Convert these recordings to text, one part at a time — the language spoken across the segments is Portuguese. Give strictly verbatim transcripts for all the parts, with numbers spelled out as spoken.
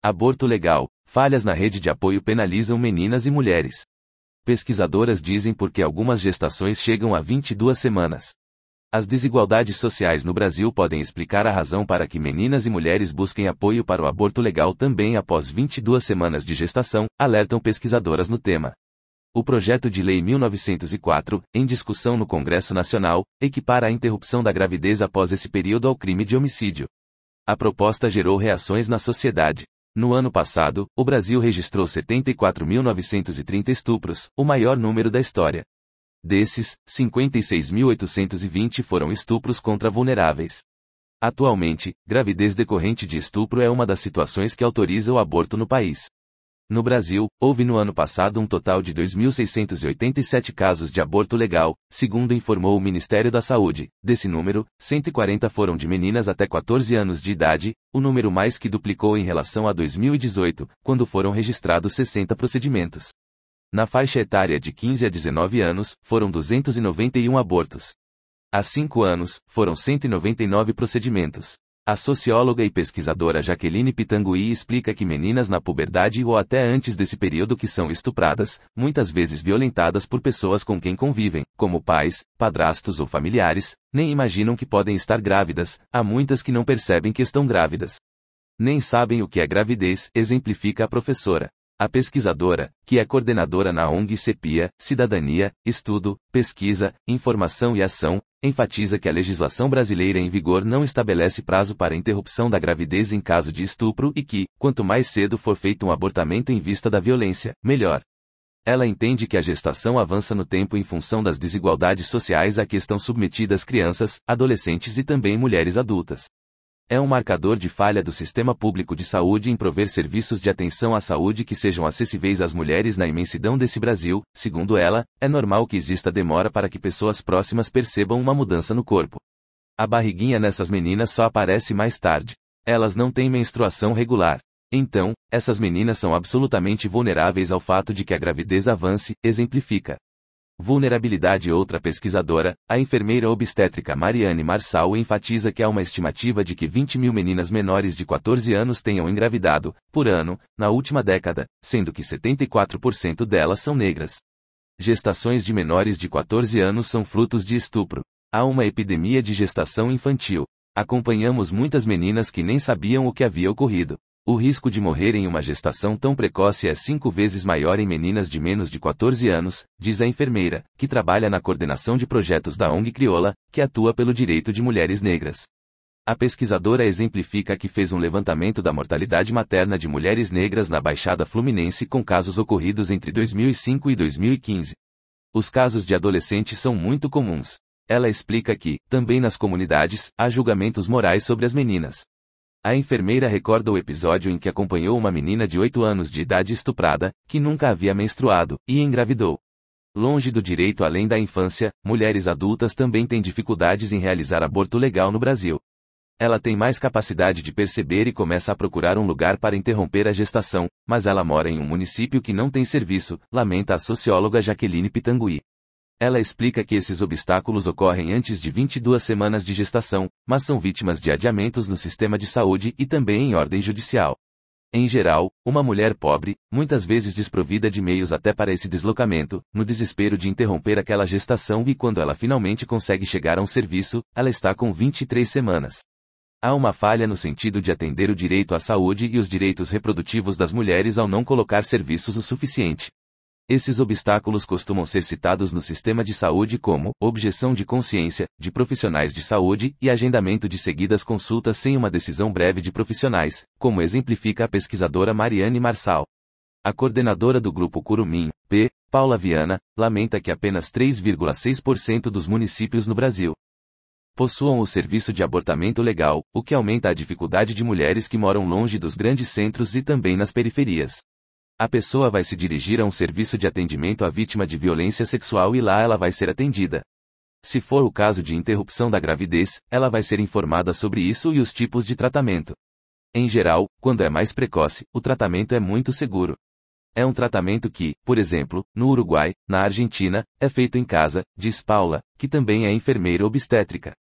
Aborto legal. Falhas na rede de apoio penalizam meninas e mulheres. Pesquisadoras dizem porque algumas gestações chegam a vinte e duas semanas. As desigualdades sociais no Brasil podem explicar a razão para que meninas e mulheres busquem apoio para o aborto legal também após vinte e duas semanas de gestação, alertam pesquisadoras no tema. O projeto de lei mil novecentos e quatro, em discussão no Congresso Nacional, equipara a interrupção da gravidez após esse período ao crime de homicídio. A proposta gerou reações na sociedade. No ano passado, o Brasil registrou setenta e quatro mil novecentos e trinta estupros, o maior número da história. Desses, cinquenta e seis mil oitocentos e vinte foram estupros contra vulneráveis. Atualmente, gravidez decorrente de estupro é uma das situações que autoriza o aborto no país. No Brasil, houve no ano passado um total de dois mil seiscentos e oitenta e sete casos de aborto legal, segundo informou o Ministério da Saúde. Desse número, cento e quarenta foram de meninas até quatorze anos de idade, o número mais que duplicou em relação a dois mil e dezoito, quando foram registrados sessenta procedimentos. Na faixa etária de quinze a dezenove anos, foram duzentos e noventa e um abortos. Há cinco anos, foram cento e noventa e nove procedimentos. A socióloga e pesquisadora Jaqueline Pitangui explica que meninas na puberdade ou até antes desse período que são estupradas, muitas vezes violentadas por pessoas com quem convivem, como pais, padrastos ou familiares, nem imaginam que podem estar grávidas, há muitas que não percebem que estão grávidas. Nem sabem o que é gravidez, exemplifica a professora. A pesquisadora, que é coordenadora na O N G CEPIA, Cidadania, Estudo, Pesquisa, Informação e Ação, enfatiza que a legislação brasileira em vigor não estabelece prazo para interrupção da gravidez em caso de estupro e que, quanto mais cedo for feito um abortamento em vista da violência, melhor. Ela entende que a gestação avança no tempo em função das desigualdades sociais a que estão submetidas crianças, adolescentes e também mulheres adultas. É um marcador de falha do sistema público de saúde em prover serviços de atenção à saúde que sejam acessíveis às mulheres na imensidão desse Brasil. Segundo ela, é normal que exista demora para que pessoas próximas percebam uma mudança no corpo. A barriguinha nessas meninas só aparece mais tarde. Elas não têm menstruação regular. Então, essas meninas são absolutamente vulneráveis ao fato de que a gravidez avance, exemplifica. Vulnerabilidade. Outra pesquisadora, a enfermeira obstétrica Mariane Marçal, enfatiza que há uma estimativa de que vinte mil meninas menores de quatorze anos tenham engravidado, por ano, na última década, sendo que setenta e quatro por cento delas são negras. Gestações de menores de quatorze anos são frutos de estupro. Há uma epidemia de gestação infantil. Acompanhamos muitas meninas que nem sabiam o que havia ocorrido. O risco de morrer em uma gestação tão precoce é cinco vezes maior em meninas de menos de quatorze anos, diz a enfermeira, que trabalha na coordenação de projetos da O N G Crioula, que atua pelo direito de mulheres negras. A pesquisadora exemplifica que fez um levantamento da mortalidade materna de mulheres negras na Baixada Fluminense com casos ocorridos entre dois mil e cinco e dois mil e quinze. Os casos de adolescentes são muito comuns. Ela explica que, também nas comunidades, há julgamentos morais sobre as meninas. A enfermeira recorda o episódio em que acompanhou uma menina de oito anos de idade estuprada, que nunca havia menstruado, e engravidou. Longe do direito além da infância, mulheres adultas também têm dificuldades em realizar aborto legal no Brasil. Ela tem mais capacidade de perceber e começa a procurar um lugar para interromper a gestação, mas ela mora em um município que não tem serviço, lamenta a socióloga Jaqueline Pitangui. Ela explica que esses obstáculos ocorrem antes de vinte e duas semanas de gestação, mas são vítimas de adiamentos no sistema de saúde e também em ordem judicial. Em geral, uma mulher pobre, muitas vezes desprovida de meios até para esse deslocamento, no desespero de interromper aquela gestação e quando ela finalmente consegue chegar a um serviço, ela está com vinte e três semanas. Há uma falha no sentido de atender o direito à saúde e os direitos reprodutivos das mulheres ao não colocar serviços o suficiente. Esses obstáculos costumam ser citados no sistema de saúde como objeção de consciência, de profissionais de saúde e agendamento de seguidas consultas sem uma decisão breve de profissionais, como exemplifica a pesquisadora Mariane Marçal. A coordenadora do Grupo Curumim, P., Paula Viana, lamenta que apenas três vírgula seis por cento dos municípios no Brasil possuam o serviço de abortamento legal, o que aumenta a dificuldade de mulheres que moram longe dos grandes centros e também nas periferias. A pessoa vai se dirigir a um serviço de atendimento à vítima de violência sexual e lá ela vai ser atendida. Se for o caso de interrupção da gravidez, ela vai ser informada sobre isso e os tipos de tratamento. Em geral, quando é mais precoce, o tratamento é muito seguro. É um tratamento que, por exemplo, no Uruguai, na Argentina, é feito em casa, diz Paula, que também é enfermeira obstétrica.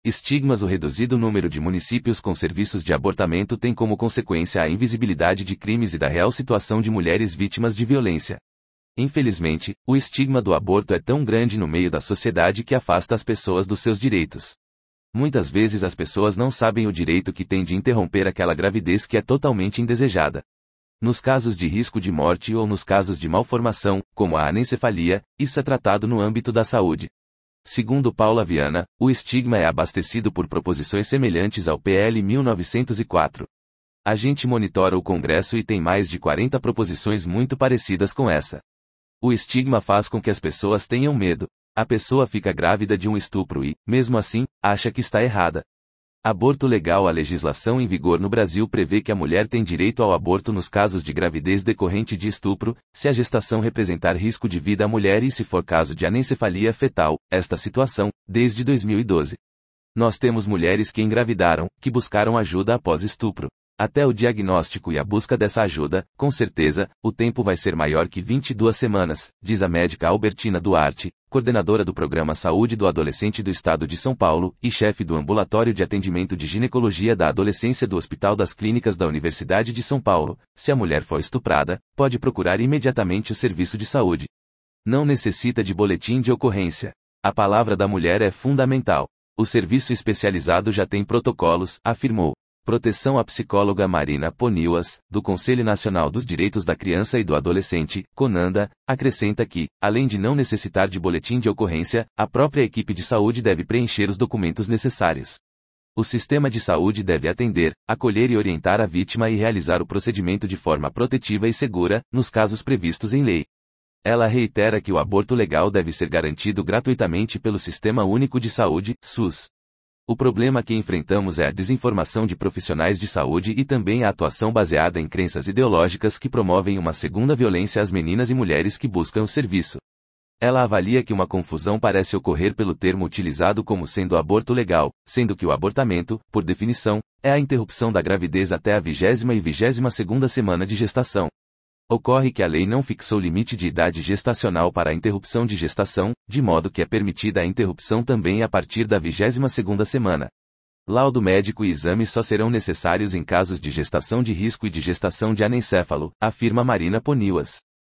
Estigmas. O reduzido número de municípios com serviços de abortamento tem como consequência a invisibilidade de crimes e da real situação de mulheres vítimas de violência. Infelizmente, o estigma do aborto é tão grande no meio da sociedade que afasta as pessoas dos seus direitos. Muitas vezes as pessoas não sabem o direito que têm de interromper aquela gravidez que é totalmente indesejada. Nos casos de risco de morte ou nos casos de malformação, como a anencefalia, isso é tratado no âmbito da saúde. Segundo Paula Viana, o estigma é abastecido por proposições semelhantes ao P L mil novecentos e quatro. A gente monitora o Congresso e tem mais de quarenta proposições muito parecidas com essa. O estigma faz com que as pessoas tenham medo. A pessoa fica grávida de um estupro e, mesmo assim, acha que está errada. Aborto legal. A legislação em vigor no Brasil prevê que a mulher tem direito ao aborto nos casos de gravidez decorrente de estupro, se a gestação representar risco de vida à mulher e se for caso de anencefalia fetal, esta situação, desde dois mil e doze. Nós temos mulheres que engravidaram, que buscaram ajuda após estupro. Até o diagnóstico e a busca dessa ajuda, com certeza, o tempo vai ser maior que vinte e duas semanas, diz a médica Albertina Duarte, coordenadora do Programa Saúde do Adolescente do Estado de São Paulo e chefe do Ambulatório de Atendimento de Ginecologia da Adolescência do Hospital das Clínicas da Universidade de São Paulo. Se a mulher for estuprada, pode procurar imediatamente o serviço de saúde. Não necessita de boletim de ocorrência. A palavra da mulher é fundamental. O serviço especializado já tem protocolos, afirmou. Proteção. A psicóloga Marina Poniuas, do Conselho Nacional dos Direitos da Criança e do Adolescente, CONANDA, acrescenta que, além de não necessitar de boletim de ocorrência, a própria equipe de saúde deve preencher os documentos necessários. O sistema de saúde deve atender, acolher e orientar a vítima e realizar o procedimento de forma protetiva e segura, nos casos previstos em lei. Ela reitera que o aborto legal deve ser garantido gratuitamente pelo Sistema Único de Saúde, SUS. O problema que enfrentamos é a desinformação de profissionais de saúde e também a atuação baseada em crenças ideológicas que promovem uma segunda violência às meninas e mulheres que buscam o serviço. Ela avalia que uma confusão parece ocorrer pelo termo utilizado como sendo aborto legal, sendo que o abortamento, por definição, é a interrupção da gravidez até a vigésima e vigésima segunda semana de gestação. Ocorre que a lei não fixou limite de idade gestacional para a interrupção de gestação, de modo que é permitida a interrupção também a partir da vigésima segunda semana. Laudo médico e exames só serão necessários em casos de gestação de risco e de gestação de anencéfalo, afirma Marina Poniuas.